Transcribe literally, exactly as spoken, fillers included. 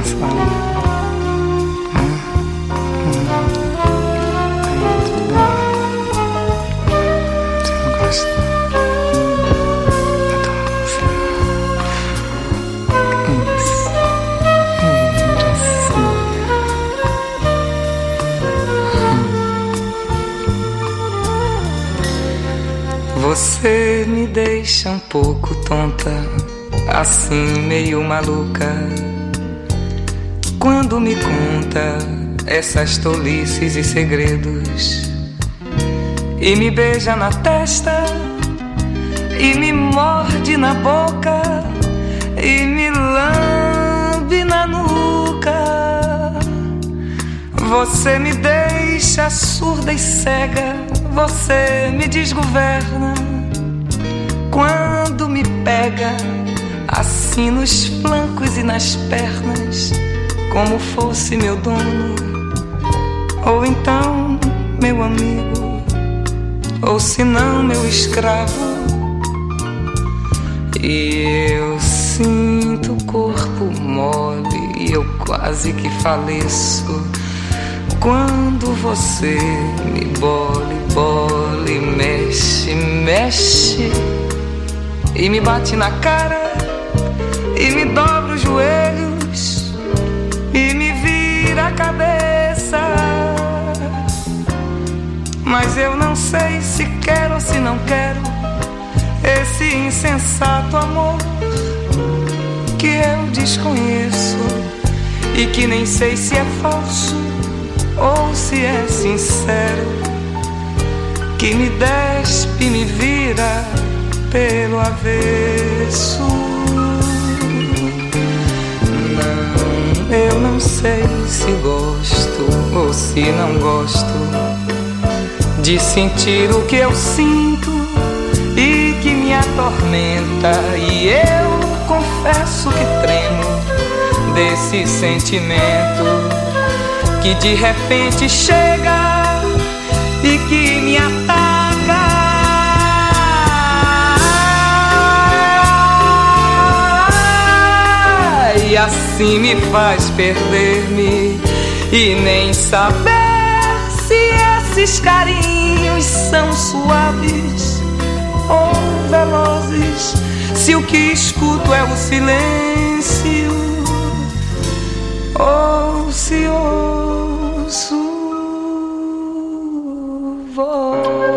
Você me deixa um pouco tonta, assim meio maluca, quando me conta essas tolices e segredos, e me beija na testa, e me morde na boca, e me lambe na nuca. Você me deixa surda e cega, você me desgoverna quando me pega assim nos flancos e nas pernas, como fosse meu dono, ou então meu amigo, ou se não meu escravo. E eu sinto o corpo mole e eu quase que faleço quando você me bole, bole, mexe, mexe, e me bate na cara, e me dobra os joelhos, e me vira a cabeça. Mas eu não sei se quero ou se não quero esse insensato amor que eu desconheço e que nem sei se é falso ou se é sincero, que me despe e me vira pelo avesso. Não, eu não sei se gosto ou se não gosto de sentir o que eu sinto e que me atormenta, e eu confesso que tremo desse sentimento que de repente chega e que me ataca. E assim me faz perder-me e nem saber se esses carinhos são suaves ou velozes, se o que escuto é o silêncio ou se ouço voz.